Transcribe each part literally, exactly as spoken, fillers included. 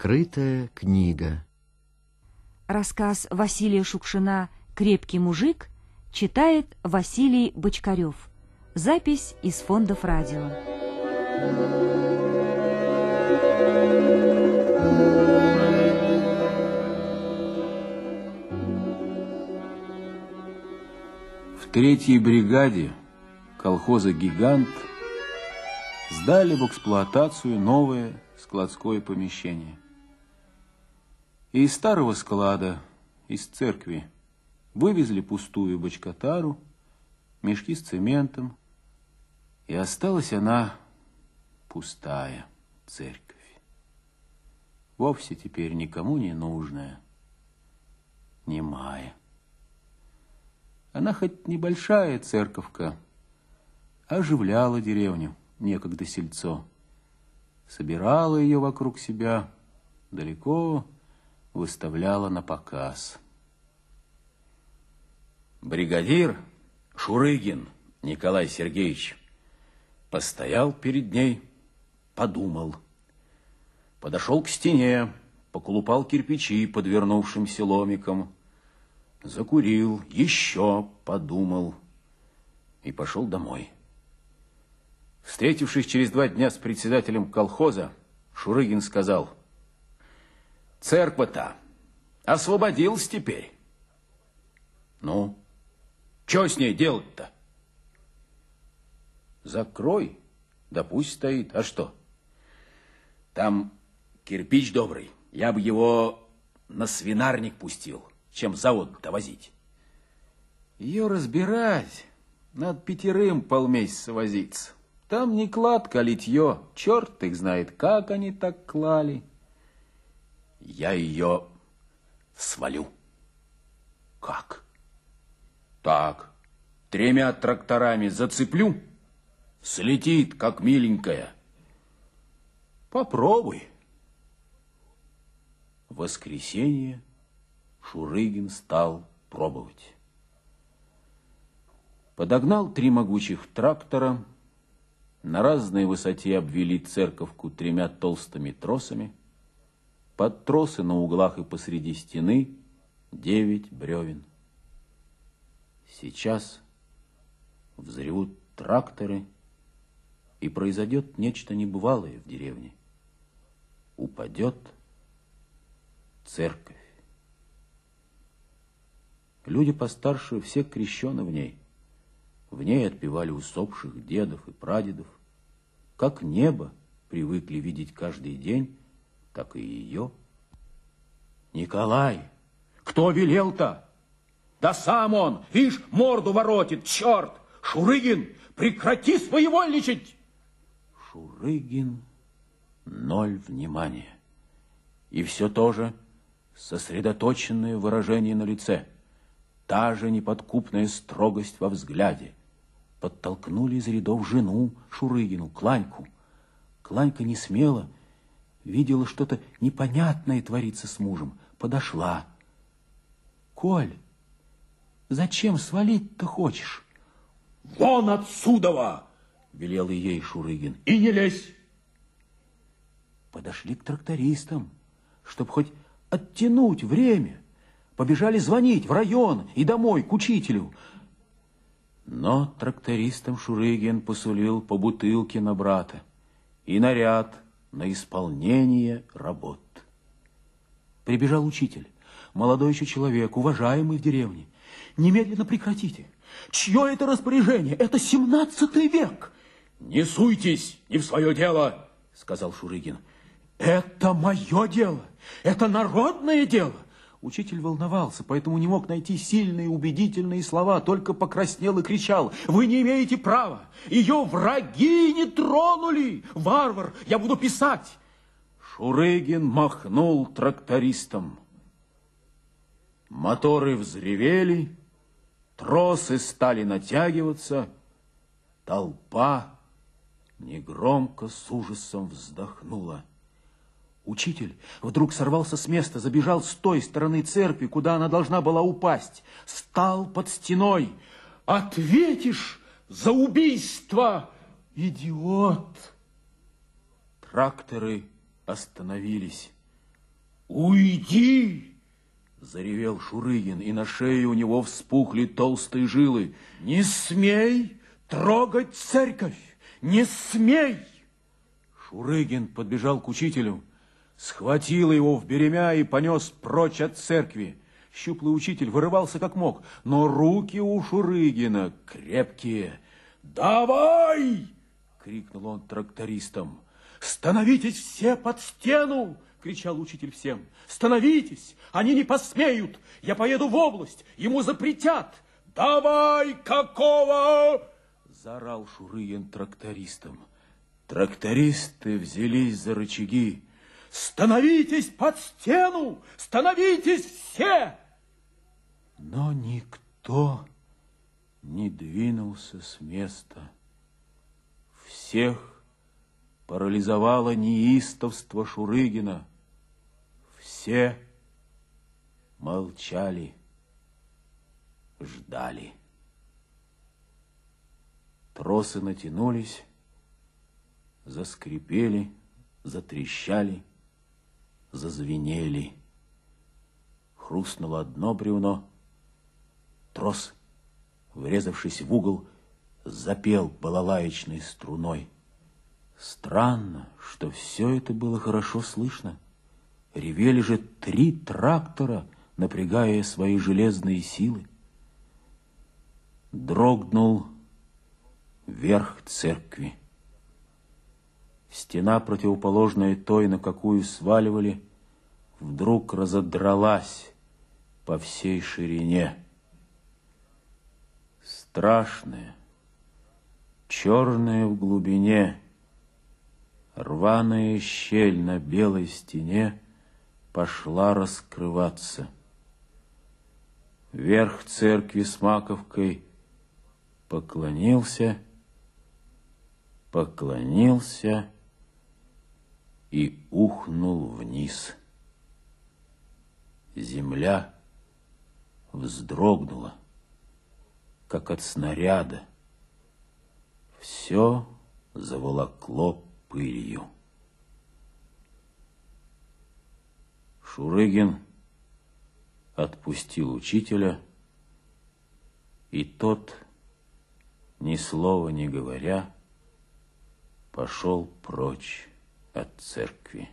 Открытая книга. Рассказ Василия Шукшина «Крепкий мужик» читает Василий Бочкарев. Запись из фондов радио. В третьей бригаде колхоза «Гигант» сдали в эксплуатацию новое складское помещение. И из старого склада, из церкви, вывезли пустую бочкотару, мешки с цементом, и осталась она пустая, церковь. Вовсе теперь никому не нужная, немая. Она хоть небольшая церковка, оживляла деревню, некогда сельцо, собирала ее вокруг себя, далеко выставляла на показ. Бригадир Шурыгин Николай Сергеевич постоял перед ней, подумал. Подошел к стене, поколупал кирпичи подвернувшимся ломиком, закурил, еще подумал и пошел домой. Встретившись через два дня с председателем колхоза, Шурыгин сказал: «Церковь-то освободилась теперь. Ну, что с ней делать-то? Закрой, да пусть стоит. А что? Там кирпич добрый, я бы его на свинарник пустил, чем завод-то возить. Ее разбирать, надо пятерым полмесяца возиться. Там не кладка, а литье. Черт их знает, как они так клали. Я ее свалю». «Как?» «Так, тремя тракторами зацеплю, слетит, как миленькая. Попробуй». В воскресенье Шурыгин стал пробовать. Подогнал три могучих трактора, на разной высоте обвели церковку тремя толстыми тросами, под тросы на углах и посреди стены девять бревен. Сейчас взревут тракторы, и произойдет нечто небывалое в деревне. Упадет церковь. Люди постарше все крещены в ней. В ней отпевали усопших дедов и прадедов. Как небо привыкли видеть каждый день, так и ее. «Николай, кто велел-то? Да сам он, ишь, морду воротит, черт! Шурыгин, прекрати своевольничать!» Шурыгин ноль внимания. И все то же сосредоточенное выражение на лице, та же неподкупная строгость во взгляде. Подтолкнули из рядов жену Шурыгину, Кланьку. Кланька не смела, видела, что-то непонятное творится с мужем. Подошла. «Коль, зачем свалить-то хочешь?» «Вон отсюда!» — велел ей Шурыгин. «И не лезь!» Подошли к трактористам, чтоб хоть оттянуть время. Побежали звонить в район и домой к учителю. Но трактористам Шурыгин посулил по бутылке на брата и наряд на исполнение работ. Прибежал учитель, молодой еще человек, уважаемый в деревне. «Немедленно прекратите! Чье это распоряжение? Это семнадцатый век!» «Не суйтесь не в свое дело!» — сказал Шурыгин. «Это мое дело! Это народное дело!» Учитель волновался, поэтому не мог найти сильные убедительные слова, только покраснел и кричал: «Вы не имеете права! Ее враги не тронули! Варвар! Я буду писать!» Шурыгин махнул трактористом. Моторы взревели, тросы стали натягиваться, толпа негромко с ужасом вздохнула. Учитель вдруг сорвался с места, забежал с той стороны церкви, куда она должна была упасть. Стал под стеной. «Ответишь за убийство, идиот!» Тракторы остановились. Уйди! Заревел Шурыгин, и на шее у него вспухли толстые жилы. Не смей трогать церковь! Не смей! Шурыгин подбежал к учителю, схватил его в беремя и понес прочь от церкви. Щуплый учитель вырывался как мог, но руки у Шурыгина крепкие. «Давай!» — крикнул он трактористам. «Становитесь все под стену!» — кричал учитель всем. «Становитесь! Они не посмеют! Я поеду в область! Ему запретят! Давай, какого!» — заорал Шурыгин трактористам. Трактористы взялись за рычаги. «Становитесь под стену! Становитесь все!» Но никто не двинулся с места. Всех парализовало неистовство Шурыгина. Все молчали, ждали. Тросы натянулись, заскрипели, затрещали, зазвенели. Хрустнуло одно бревно. Трос, врезавшись в угол, запел балалаечной струной. Странно, что все это было хорошо слышно. Ревели же три трактора, напрягая свои железные силы. Дрогнул верх церкви. Стена, противоположная той, на какую сваливали, вдруг разодралась по всей ширине. Страшная, черная в глубине, рваная щель на белой стене пошла раскрываться. Верх церкви с маковкой поклонился, поклонился и ухнул вниз. Земля вздрогнула, как от снаряда. Все заволокло пылью. Шурыгин отпустил учителя, и тот, ни слова не говоря, пошел прочь от церкви.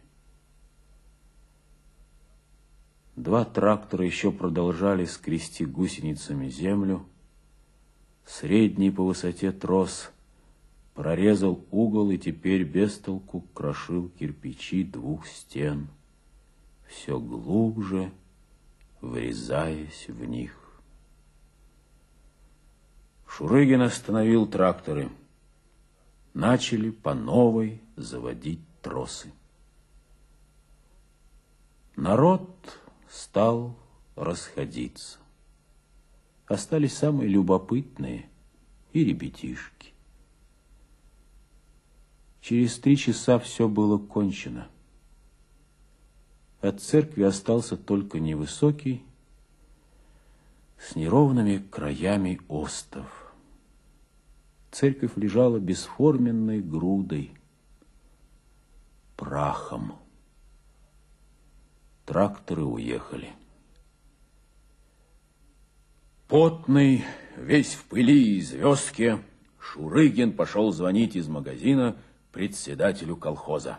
Два трактора еще продолжали скрести гусеницами землю. Средний по высоте трос прорезал угол и теперь без толку крошил кирпичи двух стен, все глубже врезаясь в них. Шурыгин остановил тракторы. Начали по новой заводить тросы. Народ стал расходиться. Остались самые любопытные и ребятишки. Через три часа все было кончено. От церкви остался только невысокий, с неровными краями остов. Церковь лежала бесформенной грудой, прахом. Тракторы уехали. Потный, весь в пыли и звездке, Шурыгин пошел звонить из магазина председателю колхоза.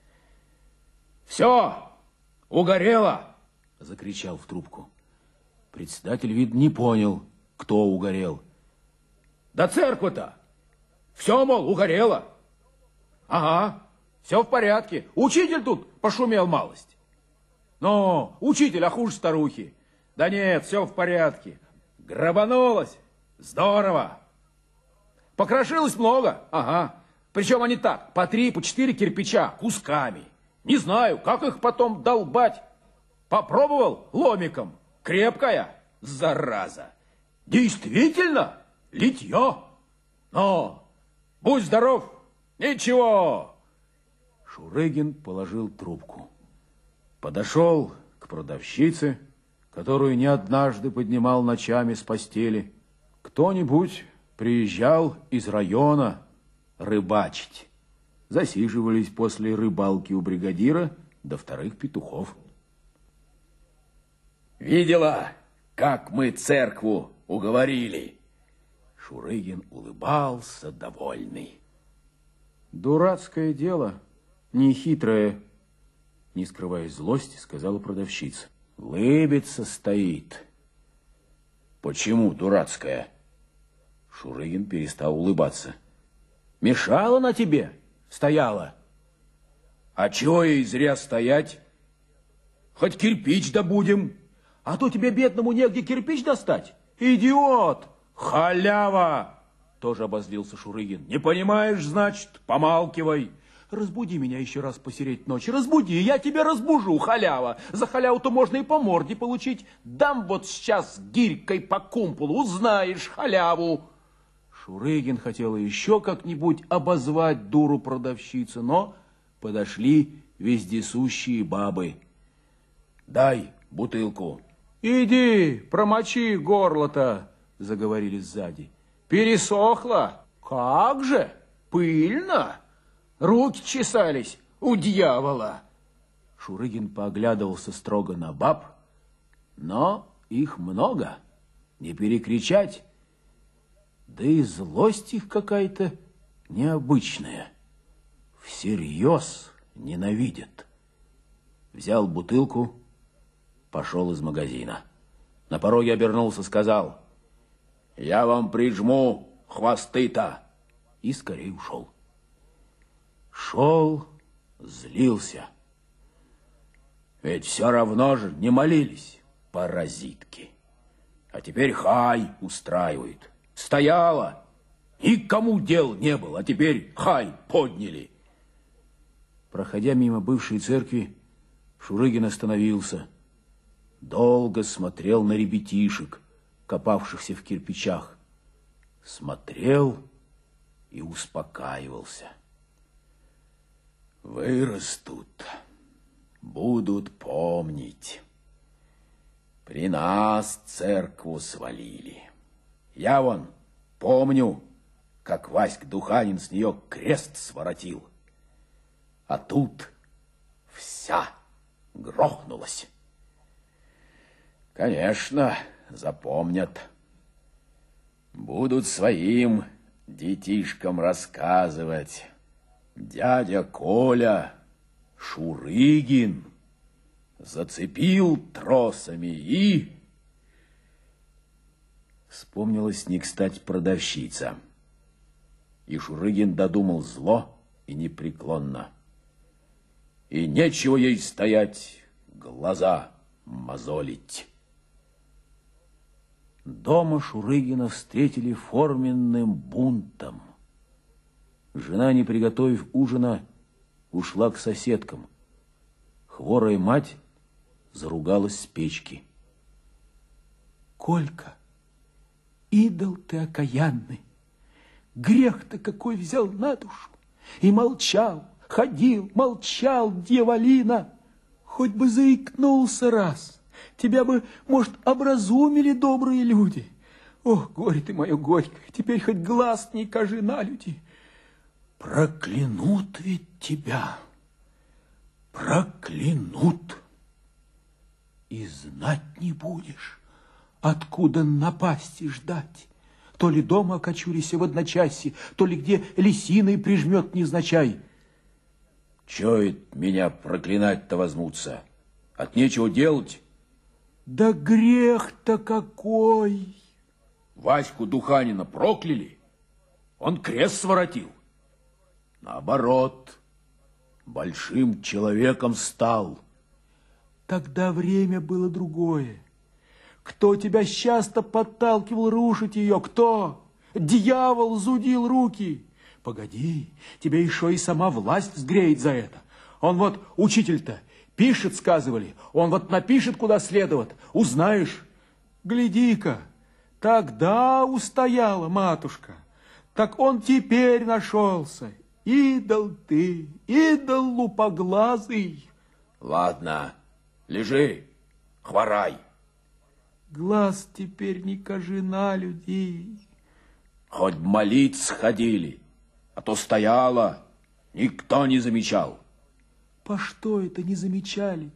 «Все, угорело!» — закричал в трубку. Председатель, видно, не понял, кто угорел. «Да церковь-то! Все, мол, угорело!» «Ага, все в порядке. Учитель тут пошумел малость». «Ну, учитель, а хуже старухи». «Да нет, все в порядке. Грабанулось. Здорово. Покрошилось много. Ага. Причем они так, по три, по четыре кирпича, кусками. Не знаю, как их потом долбать. Попробовал ломиком. Крепкая, зараза. Действительно, литье. Но, будь здоров, ничего». Шурыгин положил трубку. Подошел к продавщице, которую не однажды поднимал ночами с постели. Кто-нибудь приезжал из района рыбачить. Засиживались после рыбалки у бригадира до вторых петухов. Видела, как мы церкву уговорили? Шурыгин улыбался, довольный. Дурацкое дело, нехитрое, не скрывая злости, сказала продавщица. Лыбится стоит. Почему дурацкая? Шурыгин перестал улыбаться. Мешала на тебе? Стояла. А чего ей зря стоять? Хоть кирпич добудем. А то тебе, бедному, негде кирпич достать. Идиот! Халява! Тоже обозлился Шурыгин. Не понимаешь, значит, помалкивай. Разбуди меня еще раз посереть ночи. Разбуди, я тебя разбужу, халява. За халяву-то можно и по морде получить. Дам вот сейчас гирькой по кумполу, узнаешь халяву. Шурыгин хотел еще как-нибудь обозвать дуру-продавщицу, но подошли вездесущие бабы. Дай бутылку. Иди, промочи горло-то, заговорили сзади. Пересохло? Как же, пыльно. Руки чесались у дьявола. Шурыгин поглядывался строго на баб, но их много, не перекричать. Да и злость их какая-то необычная. Всерьез ненавидят. Взял бутылку, пошел из магазина. На пороге обернулся, сказал: «Я вам прижму хвосты-то!» И скорее ушел. Шел, злился. Ведь все равно же не молились, паразитки. А теперь хай устраивают. Стояла, никому дел не было, а теперь хай подняли. Проходя мимо бывшей церкви, Шурыгин остановился. Долго смотрел на ребятишек, копавшихся в кирпичах. Смотрел и успокаивался. Вырастут, будут помнить. При нас церкву свалили. Я вон помню, как Васька Духанин с нее крест своротил. А тут вся грохнулась. Конечно, запомнят. Будут своим детишкам рассказывать. Дядя Коля, Шурыгин, зацепил тросами и... Вспомнилась не кстати продавщица. И Шурыгин додумал зло и непреклонно. И нечего ей стоять, глаза мозолить. Дома Шурыгина встретили форменным бунтом. Жена, не приготовив ужина, ушла к соседкам. Хворая мать заругалась с печки. Колька, идол ты окаянный, грех-то какой взял на душу. И молчал, ходил, молчал, дьяволина. Хоть бы заикнулся раз, тебя бы, может, образумили добрые люди. Ох, горе ты мое горькое, теперь хоть глаз не кажи на люди. Проклянут ведь тебя, проклянут. И знать не будешь, откуда напасти ждать. То ли дома окочурися в одночасье, то ли где лисиной прижмет невзначай. Чё это меня проклинать-то возьмутся? От нечего делать? Да грех-то какой! Ваську Духанина прокляли, он крест своротил. Наоборот, большим человеком стал. Тогда время было другое. Кто тебя часто подталкивал рушить ее? Кто? Дьявол зудил руки. Погоди, тебе еще и сама власть сгреет за это. Он вот, учитель-то, пишет, сказывали, он вот напишет, куда следовать. Узнаешь. Гляди-ка, тогда устояла матушка. Так он теперь нашелся. Идол ты, идол лупоглазый. Ладно, лежи, хворай. Глаз теперь не кажи на людей. Хоть б молиться ходили, а то стояла, никто не замечал. По что это не замечали?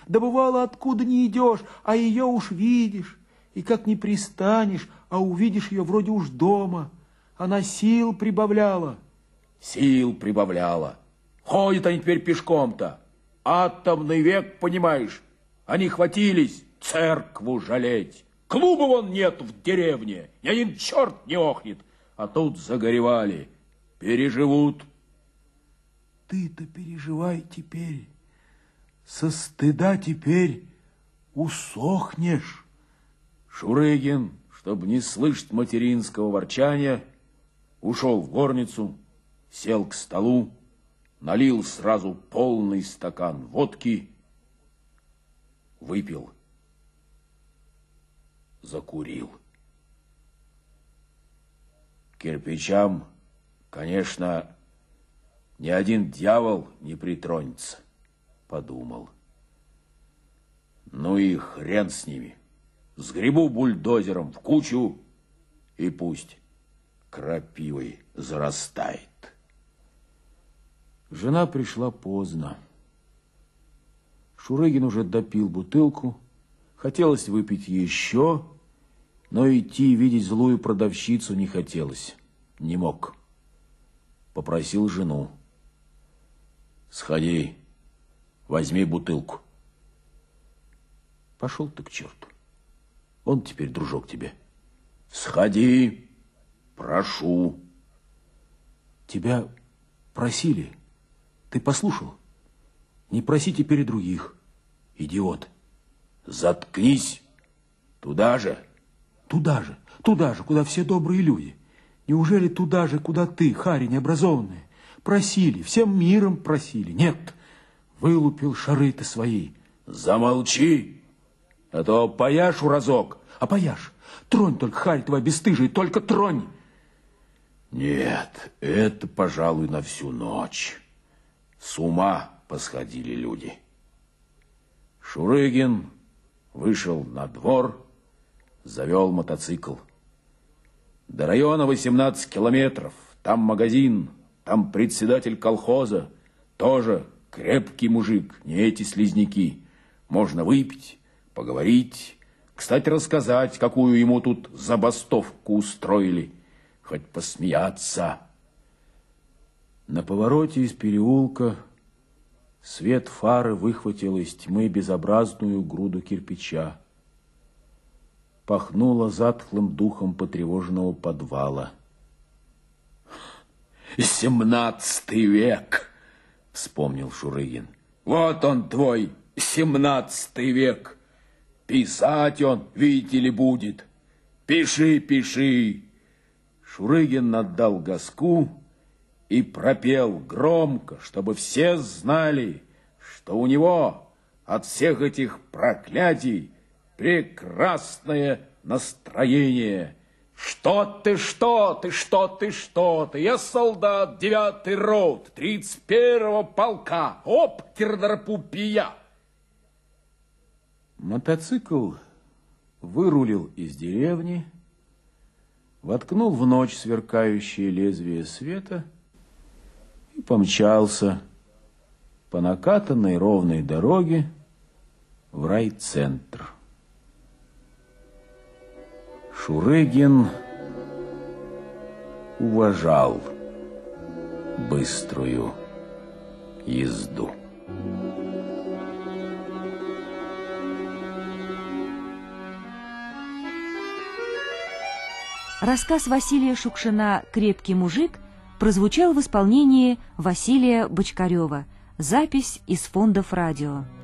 Да бывало, откуда не идешь, а ее уж видишь. И как не пристанешь, а увидишь ее вроде уж дома. Она сил прибавляла. Сил прибавляла. Ходят они теперь пешком-то. Атомный век, понимаешь. Они хватились церкву жалеть. Клуба вон нет в деревне. Ни один черт не охнет. А тут загоревали. Переживут. Ты-то переживай теперь. Со стыда теперь усохнешь. Шурыгин, чтобы не слышать материнского ворчания, ушел в горницу, сел к столу, налил сразу полный стакан водки, выпил, закурил. К кирпичам, конечно, ни один дьявол не притронется, подумал. Ну и хрен с ними. Сгребу бульдозером в кучу, и пусть крапивой зарастает. Жена пришла поздно. Шурыгин уже допил бутылку. Хотелось выпить еще, но идти видеть злую продавщицу не хотелось. Не мог. Попросил жену. Сходи, возьми бутылку. Пошел ты к черту. Он теперь дружок тебе. Сходи, прошу. Тебя просили. Ты послушал? Не проси теперь и других. Идиот. Заткнись. Туда же. Туда же, туда же, куда все добрые люди. Неужели туда же, куда ты, харя необразованная? Просили, всем миром просили. Нет, вылупил шары ты свои. Замолчи, а то пояшу разок. А пояшь, тронь только, харь твоя бесстыжая, только тронь. Нет, это, пожалуй, на всю ночь. С ума посходили люди. Шурыгин вышел на двор, завел мотоцикл. До района восемнадцать километров. Там магазин, там председатель колхоза. Тоже крепкий мужик, не эти слизняки. Можно выпить, поговорить. Кстати, рассказать, какую ему тут забастовку устроили. Хоть посмеяться. На повороте из переулка свет фары выхватил из тьмы безобразную груду кирпича. Пахнуло затхлым духом потревоженного подвала. «Семнадцатый век!» — вспомнил Шурыгин. «Вот он твой, семнадцатый век! Писать он, видите ли, будет. Пиши, пиши!» Шурыгин отдал газку и пропел громко, чтобы все знали, что у него от всех этих проклятий прекрасное настроение. Что ты, что ты, что ты, что ты? Я солдат девятой роты, тридцать первого полка. Оп, кирдарпупия. Мотоцикл вырулил из деревни, воткнул в ночь сверкающее лезвие света и помчался по накатанной ровной дороге в райцентр. Шурыгин уважал быструю езду. Рассказ Василия Шукшина «Крепкий мужик» прозвучал в исполнении Василия Бочкарева. Запись из фондов радио.